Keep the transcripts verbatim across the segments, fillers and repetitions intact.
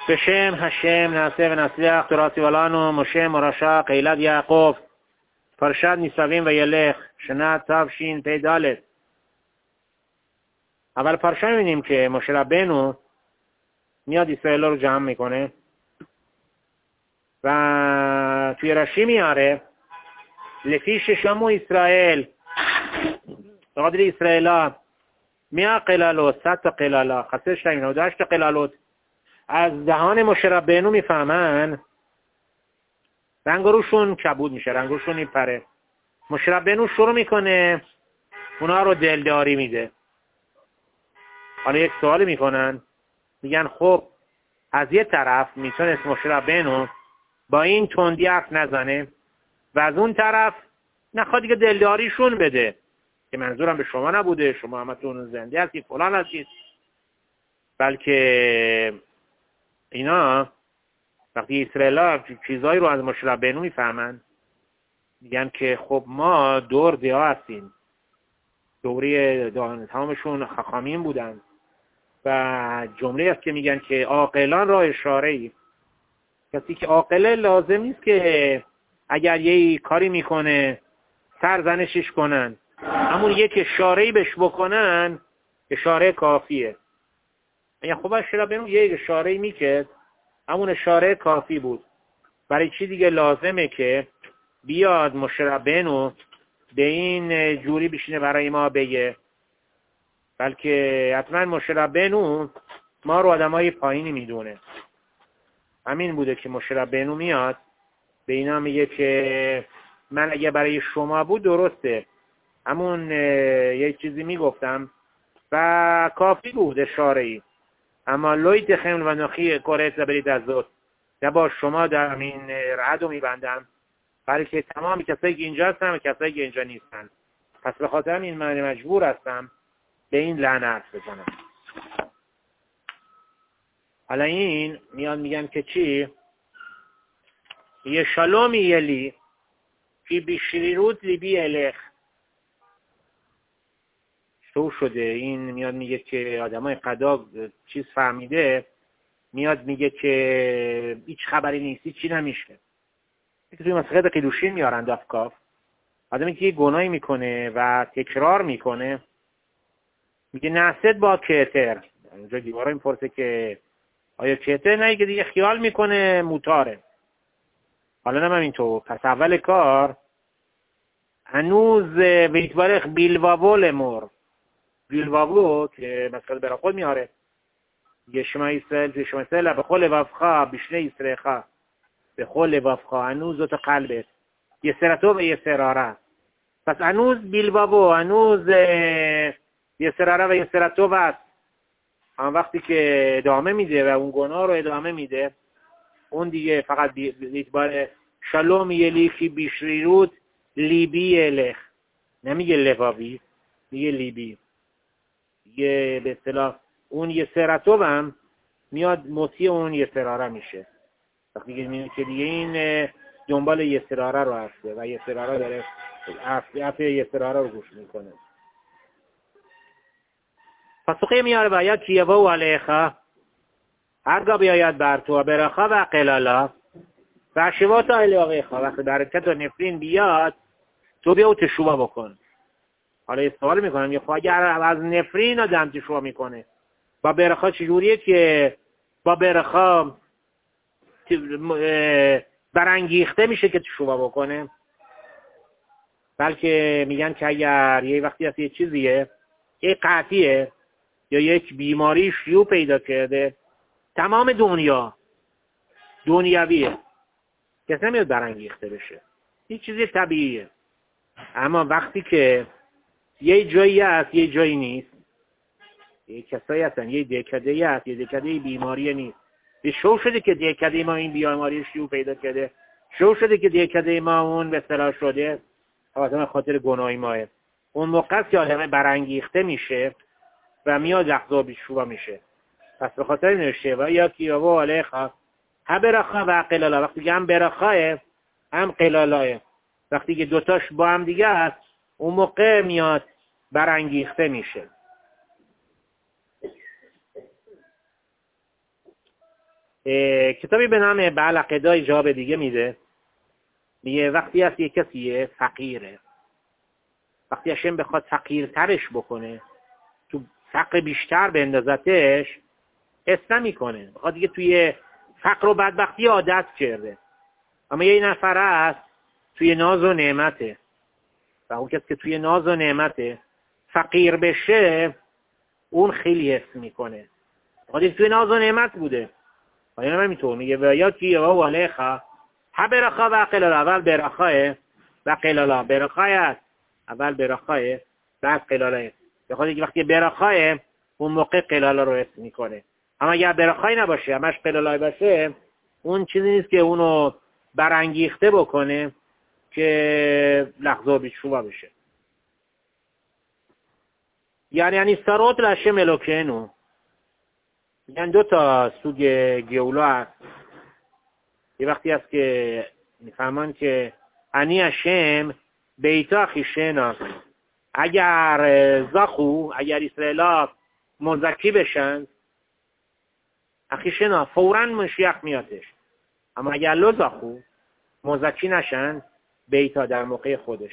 בשם השם נעשה ונצליח תורת ולנו משה מורשה קהילת יעקב פרשת ניצבים וילך שנת תשפ"ד. אבל פרשה می‌بینیم که مشه ربנו میاد اسرائیل رو جمع میکنه و توی رشی میاره לפי ששמעו ישראל قادر اسرائیل میا قلالوت صد تا قلالا خسر شتیم نود و هشت تا قلالوت از دهان مشه ربנו میفهمن رنگروشون کبود میشه، رنگروشون میپره. مشه ربנו شروع میکنه اونا رو دلداری میده. حالا یک سوالی میکنن میگن خب از یه طرف میتونست مشه ربנו با این تندی حرف نزنه و از اون طرف نخواد دیگه دلداریشون بده که منظورم به شما نبوده، شما همتون زنده هستید فلان هستید، بلکه اینا وقتی اسرائیل چیزایی رو از مشه ربנו میفهمن میگن که خب ما دور دیا هستیم، دوری تمامشون خخامین بودن و جمله است که میگن که عاقلان را اشاره ای. کسی که عاقله لازم نیست که اگر یه کاری میکنه سرزنشش کنن، همون یک اشاره‌ای بهش بکنن اشاره کافیه. یعنی خب مشه ربנו یک اشاره‌ای میکرد، همون اشاره کافی بود. برای چی دیگه لازمه که بیاد مشه ربנו به این جوری بشینه برای ما بگه؟ بلکه حتما مشه ربנו ما رو آدمای پایینی میدونه. همین بوده که مشه ربנו میاد به اینا میگه که من اگه برای شما بود درسته، همون یه چیزی میگفتم و کافی بود اشاره‌ای، اما لویت خیمل و نخی کارت برید از ذات با شما در این رعد رو میبندم برای که تمام کسایی که اینجا هستن و کسایی که اینجا نیستن. پس به خاطر این من مجبور هستم به این لعنت حرف بزنم. حالا این میان میگن که چی؟ یه شلومی یلی که بیشریروت لیبی الخ شو شده. این میاد میگه که آدمای قدا چیز فهمیده، میاد میگه که هیچ خبری نیستی چی نمیشه. که توی مسخره قیلوشین میارن دفکاف آدمی که یه گناهی میکنه و تکرار میکنه میگه نسد با کتر. اونجا دیوارا میپرسه که آیا کتر نه که دیگه خیال میکنه موتاره. حالا نمیم اینطور. پس اول کار هنوز ویتبارخ بیلواو لمر بیلواو که مسئله برا خود میاره یه شما اسرائیل شما اسرائیل به خل وفخا بیشنه اسرائیل به خل وفخا هنوز دو تا قلبه یه سراتو و یه سراره. پس هنوز بیلواو هنوز یه سراره و یه سراتو هست. هم وقتی که ادامه میده و اون گناه رو ادامه میده اون دیگه فقط بیتبار شلوم یلیخی بیشریروت لیبی الخ، نمیگه لواوی، میگه لیبی. یه به اصطلاح اون یه سراتو هم میاد مطیع اون یه سراره میشه. وقتی میگه که دیگه این دنبال یه سراره رو هسته و یه سراره داره حرف یه سراره رو گوش میکنه. پسوقی میاره باید کیوه و علیخه هرگاه بیاید بر تو برخه و قلالا و شوات علیخه وقتی برکت و نفرین بیاد تو بیا و تشوبه بکن. حالا یه سوال میکنم یه خواهی از نفرین آدم تشوبه میکنه با برخه چجوریه که با برخه برانگیخته میشه که تشوبه بکنه؟ بلکه میگن که اگر یه وقتی هست یه چیزیه یه قطعیه یا یک بیماری شیوع پیدا کرده تمام دنیا دنیاویه کسی نمیاد برانگیخته بشه، این چیزی طبیعیه. اما وقتی که یه جایی هست یه جایی نیست، یه کسایی هستن یه دکده هست یه دکده بیماری نیست، یه شو شده که دکده ما این بیماری شیوع پیدا کرده، شو شده که دکده ما اون به اصطلاح شده آدم خاطر گناهی ماه، اون موقع که آدم برانگیخته میشه و میاد احزاب شروع میشه. پس به خاطر نوشته و یا کیاو علیخا هم برخا و قلالا. وقتی که هم برخاه هم قلالاه، وقتی که دوتاش با هم دیگه هست اون موقع میاد برانگیخته میشه. کتابی به نام بعلقدای جواب دیگه میده، میگه وقتی هست یک کسی فقیره، وقتی هشم بخواد فقیرترش بکنه، تو فقر بیشتر بندازتش، حس نمیکنه، بخواد دیگه توی فقر و بدبختی عادت کرده. اما یه نفر هست توی ناز و نعمته، و اون کسی که توی ناز و نعمته فقیر بشه، اون خیلی حس میکنه. خودش توی ناز و نعمت بوده. آیا نمیتونه میگه و یا کی و علیخا ها برخا و قلالا، اول برخاه و قلالا، برخاه است اول برخاه بعد قلالا. به خاطر اینکه وقتی برخاه اون موقع قلالا رو حس میکنه. اما اگر برخاه نباشه، همش قلالا باشه، اون چیزی نیست که اونو برانگیخته بکنه که لحظه و بیشوبا بشه. یعنی یعنی سرات لشه ملوکنو، یعنی دو تا سوگ گیولا هست. یه وقتی هست که میفهمان که انی هشم بیتا خیشنا، اگر زخو، اگر اسرائیلا مزکی بشن اخیشنا فوراً مشیخ میادش. اما اگر لو زخو مزکی نشن، بیتا در موقع خودش.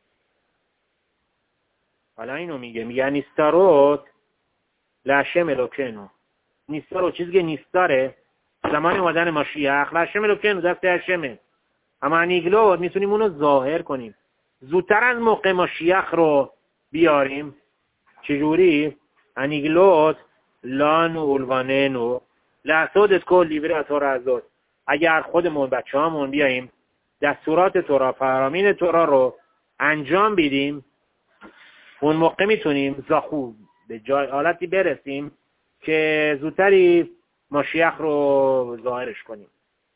حالا اینو میگه، میگه نیستاروت لشم الوکنو، نیستارو چیزی که نیستاره زمان اومدن ماشیخ، لشم الوکنو دست هشمه. اما انیگلوت میتونیم اونو ظاهر کنیم، زودتر از موقع ماشیخ رو بیاریم. چجوری؟ انیگلوت لان و اولواننو لحظات کل لیبره تورا ازاد، اگر خودمون بچه هامون بیاییم دستورات تورا، فرامین تورا رو انجام بدیم، اون موقع میتونیم زخو به جای حالتی برسیم که زودتری ماشیخ رو ظاهرش کنیم.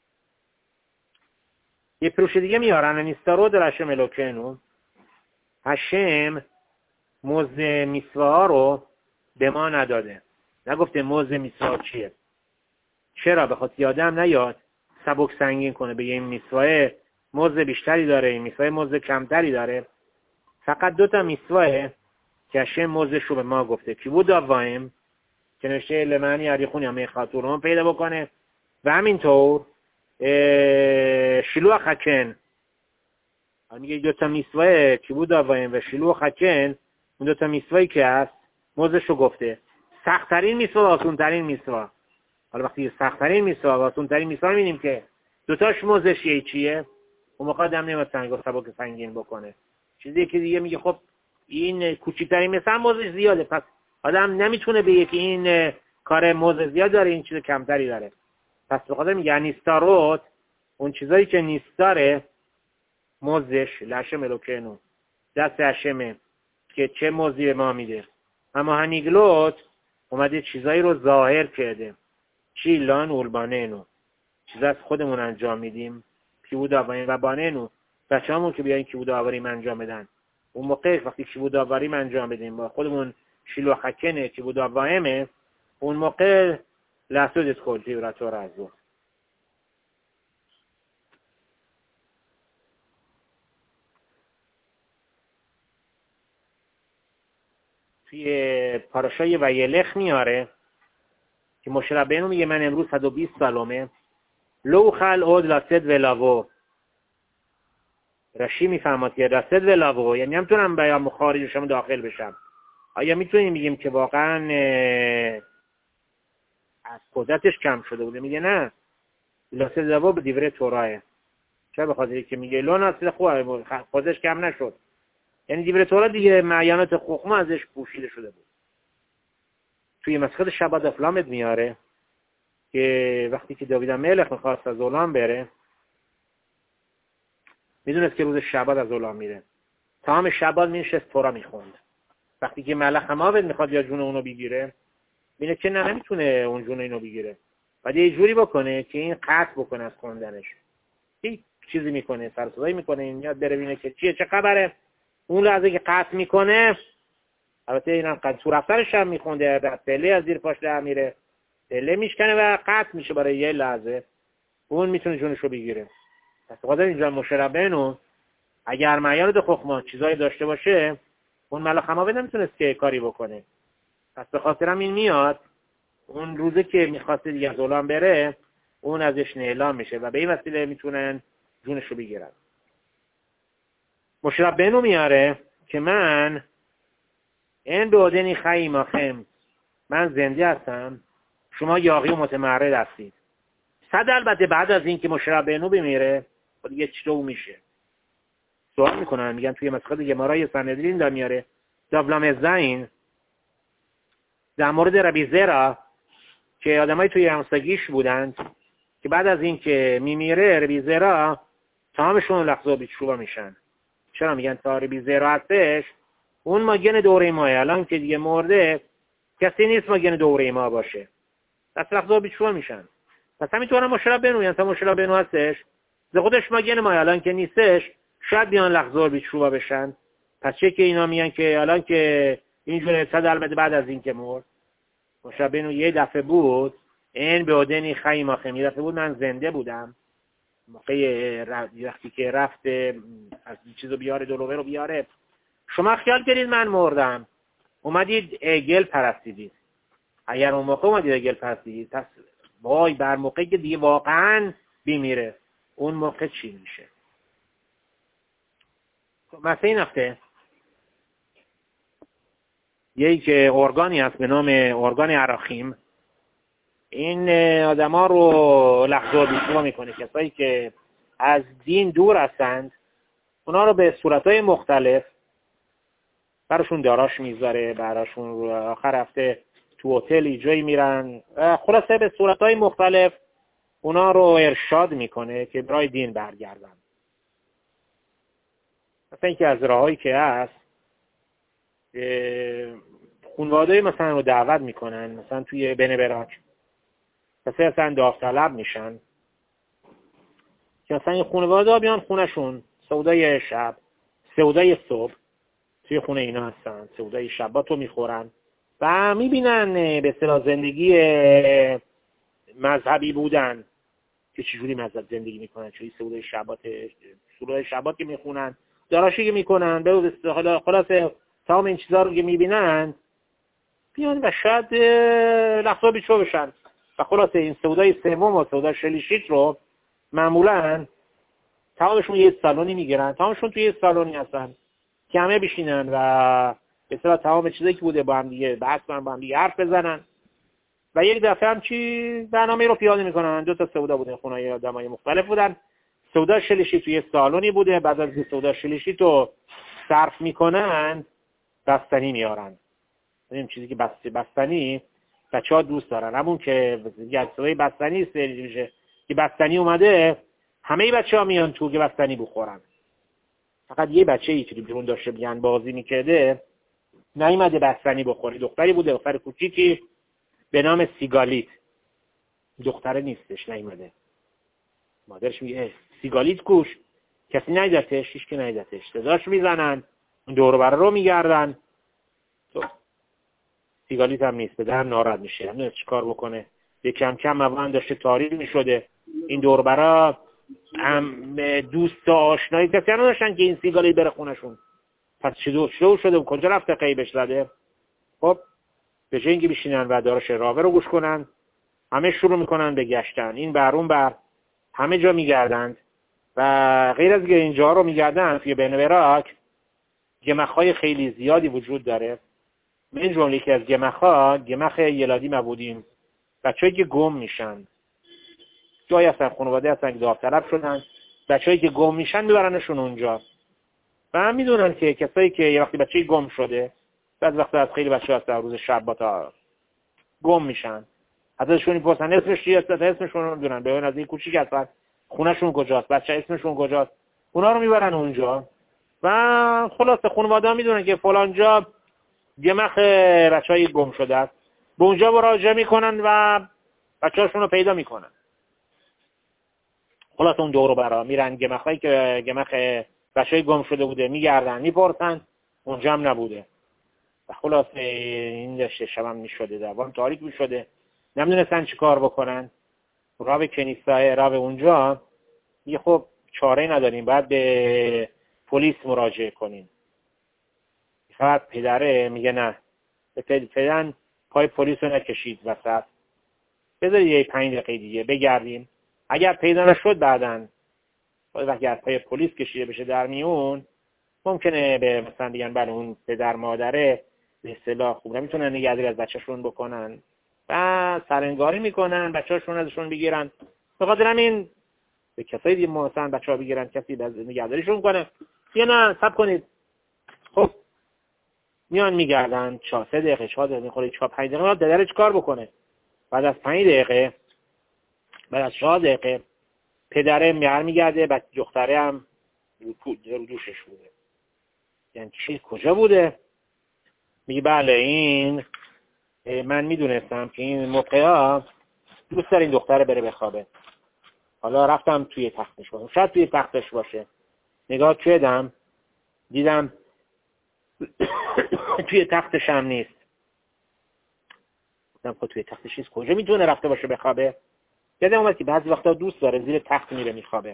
یه پروش دیگه میارن، نیستارو در هشم الوکنو، هشم موز میسواه رو به ما نداده. نگفته موز میسواه چیه. چرا؟ بخواد یادم نیاد سبک سنگین کنه، به این میسواه موز بیشتری داره، این میسواه موز کمتری داره. فقط دوتا میسواه که هشم موزش رو به ما گفته، کی بود آوایم که نوشته لمنی عریخونی همه خاطورون پیدا بکنه، و همینطور شلوح خکن. میگه دوتا میسواه کی بود آوایم و شلوح خکن، اون دوتا میسواهی که هست موزش رو گفته. سخت‌ترین میسواه و آسون‌ترین میسواه. حالا وقتی سخت‌ترین میسواه و آسون‌ترین میسواه می‌بینیم که دوتاش موزش یه چیه، اون موقع آدم نمی‌تونه سنگ سبک سنگین بکنه. چیزی که دیگه میگه خب این کوچیک‌ترین مثلا موزش زیاده، پس آدم نمیتونه بگه که این کار موز زیاد داره، این چیز کمتری داره. پس به خاطر میگه نیستاروت، اون چیزایی که نیست داره موزش لشم الوکنو دست هشمه که چه موزی ما میده. اما هنیگلوت اومده چیزایی رو ظاهر کرده. چی؟ لان اولباننو، چیز از خودمون انجام میدیم. کیبود آوریم و باننو، بچه همون که بیاین کیبود آوریم انجام بدن. اون موقع وقتی کیبود آوریم انجام بدیم با خودمون شیلو خکنه کیبود آوریمه، اون موقع لحظه دیست کلتی و رتو رزو. توی پاراشای ویلخ میاره که مشه ربینو میگه من امروز صد و بیست سالمه، لو خل اود لسد ولاو. رشی میفهمد که لسد ولاو یعنی نمیتونم بیام خارجشم داخل بشم. آیا میتونیم بگیم که واقعا از قدرتش کم شده بوده؟ میگه نه، لسد ولاو به دیوره توراه. چرا؟ بخاطر که میگه لون اصل خوبه، قدرتش کم نشد. یعنی دیوره توراه دیگه معیانات خخمه ازش پوشیده شده بود. توی مسخد شباد افلامت میاره که وقتی که داوید ملک میخواست از اولام بره، میدونست که روز شباد از اولام میره، تمام شباد میشست تورا میخوند. وقتی که ملک هماود میخواد یا جون اونو بگیره، بینه که نه نمیتونه اون جون اینو بگیره، بعد یه جوری بکنه که این قطع بکنه از خوندنش. هیچ چیزی میکنه، سر صدایی میکنه، این یاد بره بینه که چیه چه خبره. اون لحظه که قطع میکنه، البته اینم قطع تو رفتارش هم میخونده، بعد پله از زیر پاش در میره، پله میشکنه و قطع میشه برای یه لحظه، اون میتونه جونشو بگیره. پس بخاطر اینجا مشربینو اگر معیار خخما چیزایی داشته باشه، اون ملک هماوه نمیتونست که کاری بکنه. پس به خاطرم این میاد اون روزه که میخواسته دیگه از اولام بره، اون ازش اعلام میشه و به این وسیله میتونن جونش رو بگیرن. مشرب بنو میاره که من این دودنی خیلی مخم، من زنده هستم، شما یاغی و متمرد هستید. صد البته بعد از این که مشرب بنو بمیره دیگه چطور میشه؟ سوال میکنن، میگن توی مسخه دیگه مارای سندرین دا میاره داولام زین در مورد ربی زرا که آدمای توی همسایگیش بودند که بعد از این که میمیره ربی زرا تمامشون لحظه بیچوبا میشن. چرا میگن تا ربی زرا هستش اون ماگن دوره ماه، الان که دیگه مرده کسی نیست ماگن دوره ما باشه، پس لحظه بیچوبا میشن. پس همینطور هم مشرب بنو، یعنی تا مشرب بنو هستش ز خودش ماگن ما، الان که نیستش شاید بیان لحظه بیچوبا بشن. پس چه که اینا میگن که الان که اینجوری صد البته بعد از این که مرد مشرب بنو یه دفعه بود این به عدنی خیلی ماخم، یه دفعه بود من زنده بودم موقع وقتی که رفت از چیزو بیاره دلوه رو بیاره، شما خیال کردید من مردم اومدید گل پرستیدید. اگر اون موقع اومدید گل پرستیدید پس وای بر موقعی که دیگه واقعا بیمیره اون موقع چی میشه؟ مثلا این هفته یک ارگانی هست به نام ارگان عراخیم، این آدم ها رو لحظه بیشتر میکنه. کسایی که از دین دور هستند اونا رو به صورتهای مختلف براشون داراش میذاره، براشون رو آخر هفته تو هتلی جایی میرن، خلاصه به صورتهای مختلف اونا رو ارشاد میکنه که برای دین برگردن. مثلا اینکه از راهایی که هست خانواده مثلا رو دعوت میکنن، مثلا توی بن براک کسی اصلا داوطلب میشن که مثلا این خانواده ها بیان خونشون سودای شب سودای صبح توی خونه اینا هستن، سودای شباتو میخورن و میبینن به اصطلاح زندگی مذهبی بودن که چجوری مذهب زندگی میکنن، چجوری سودای شبات سودای شبات که میخونن داراشی که میکنن به اصطلاح خلاصه تمام این چیزا رو که میبینن بیان و شاید لحظه بیچو بشن و خلاصه این سودای سوم و سودای شلیشیت رو معمولا تمامشون یه سالونی میگیرن، تمامشون توی یه سالونی هستن که همه بشینن و به اصطلاح تمام چیزایی که بوده با هم دیگه بحث کنن، با هم دیگه حرف بزنن و یک دفعه هم چی برنامه رو پیاده میکنن. دو تا سودا بوده، خونه‌های آدمای مختلف بودن. سودا شلیشیت توی سالونی بوده، بعد از سودا شلیشیت رو صرف میکنن بستنی میارن. این چیزی که بست بستنی بچه‌ها دوست دارن، همون که گچه‌های بستنی سری میشه که بستنی اومده همه بچه‌ها میان تو که بستنی بخورن. فقط یه بچه‌ای که بیرون داشته بیان بازی میکرده نیومده بستنی بخوره، دختری بوده، دختر کوچیکی به نام سیگالیت، دختره نیستش نیومده. مادرش میگه سیگالیت کوش، کسی نیدتش، هیچ کی نیدتش، صداش میزنن، دور و بر رو میگردن، تو سیگالیت هم نیست، پدرم ناراحت میشه، نمیدونه چیکار بکنه. یک کم کم موان داشته تاریک میشده، این دور برا هم دوست و آشنایی کسی نداشتن که این سیگالیت بره خونشون. پس چطور شو شده کجا رفته قیبش زده؟ خب به جای اینکه بشینن و داراش راوه رو گوش کنن همه شروع میکنن به گشتن، این بر اون بر همه جا میگردند و غیر از اینجا رو میگردن توی بن براک گمخ‌های خیلی زیادی وجود داره. من این جمله که از گمخ‌ها گمخ یلادی مبودیم، بچه‌ای که گم میشن، جایی هستن خانواده هستن که داوطلب شدن، بچه‌ای که گم میشن میبرنشون اونجا و هم میدونن که کسایی که یه وقتی بچه‌ای گم شده، بعد وقتی از خیلی بچه‌ها هستن روز شب تا گم میشن ازشون میپرسن اسمش چیه، اسمشون رو میدونن، ببین از این کوچیک هستن خونه‌شون کجاست، بچه اسمشون کجاست، اونا رو میبرن اونجا و خلاصه خانواده میدونن که فلان جا گمخ بچهای گم شده است، به اونجا مراجعه میکنن و بچه‌هاشون رو پیدا میکنن. خلاصه اون دور و برا میرن گمخایی که گمخ بچهای گم شده بوده میگردن میپرسن، اونجا هم نبوده و خلاصه این داشته شبم میشده، دوام تاریک میشده، نمیدونستن چی کار بکنن. راه کنیسه راه اونجا یه خب چاره نداریم، باید به پلیس مراجعه کنیم. فقط پدره میگه نه، پدرن پای پلیس رو نکشید وسط، بذارید یه پنج دقیقه دیگه بگردیم. اگر پیدا نشد بعداً وقتی از پای پلیس کشیده بشه در میون، ممکنه به مثلا بگن بله اون پدر مادره به اصطلاح خوب نمیتونن نگهداری از بچه‌شون بکنن و سرنگاری میکنن، بچه‌شون ازشون بگیرن. به خاطر همین به کسایی دیگه مثلا بچه‌ها بگیرن، کسی نگهداریشون کنه. یا نه صبر کنید. خب میان میگردن چهار سه دقیقه چهار دقیقه میخوره چهار پنج دقیقه دادر چیکار بکنه؟ بعد از پنج دقیقه بعد از چهار دقیقه پدره میار میگرده، بعد دختره هم رو دوشش بوده. یعنی چی کجا بوده؟ میگه بله این من میدونستم که این موقعا دوست داره این دختره بره بخوابه. حالا رفتم توی تختش باشه، شاید توی تختش باشه، نگاه کردم دیدم توی تختش هم نیست. گفتم خب توی تختش نیست کجا میتونه رفته باشه بخوابه؟ یادم اومد که بعضی وقتا دوست داره زیر تخت میره میخوابه.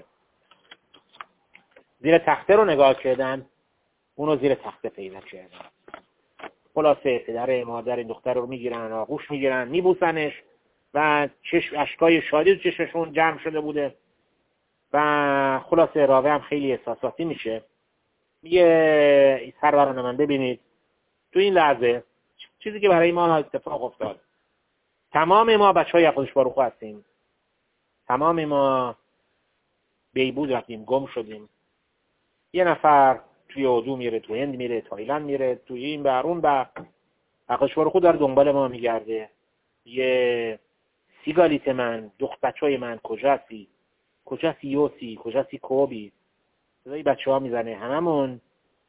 زیر تخته رو نگاه کردن، اونو زیر تخته پیدا کردن. خلاصه پدر مادر این دختر رو میگیرن، آغوش میگیرن، میبوسنش و چشم اشکای شادی تو چشمشون جمع شده بوده و خلاصه راوی هم خیلی احساساتی میشه. میگه سروران من ببینید تو این لحظه چیزی که برای ما اتفاق افتاد، تمام ما بچهای خودش باروخو هستیم، تمام ما بیبود رفتیم، گم شدیم. یه نفر توی اردو میره، تو هند میره، تایلند میره، توی این برون و خودش باروخو داره دنبال ما میگرده. یه سیگالیت من، دخت بچهای من کجاسی؟ کجاسی یوسی؟ کجاسی کوبی؟ صدای بچه ها میزنه. هممون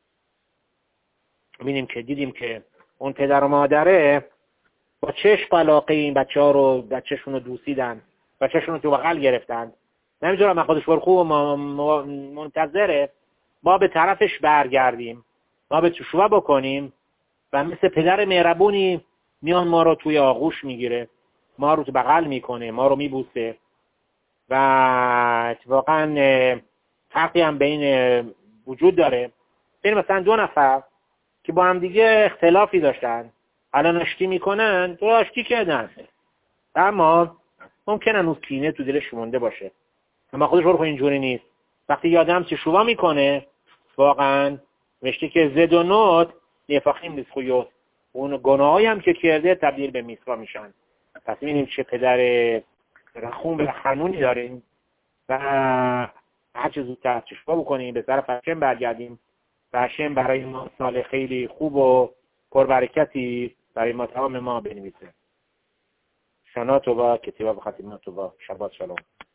ببینیم که دیدیم که اون پدر و مادره با چشم علاقه این بچه ها رو بچهشون رو دوسیدن، بچهشون رو تو بغل گرفتن. نمیدونم من خودش باروخو منتظره ما به طرفش برگردیم، ما به شوها بکنیم و مثل پدر مهربونی میان ما رو توی آغوش میگیره، ما رو تو بغل میکنه، ما رو میبوسه و اتفاقا فرقی هم بین وجود داره بین مثلا دو نفر که با هم دیگه اختلافی داشتن الان آشتی میکنن، تو آشتی کردن اما ممکنه هنوز کینه تو دلش مونده باشه. اما خودش باروخو اینجوری نیست. وقتی یادم چه شووا میکنه واقعا مشتی که زد و نوت نفاخیم نیست خویوت، اون گناهایی هم که کرده تبدیل به میثوا میشن. پس ببینیم چه پدر رحوم و حنونی داریم و هر چه زودتر شووا بکنیم به طرف هشم برگردیم و هشم برای ما سال خیلی خوب و پربرکتی برای ما تمام ما بنویسه. شنا توبا کتیبا بخاطر ما توبا. شبات شلوم.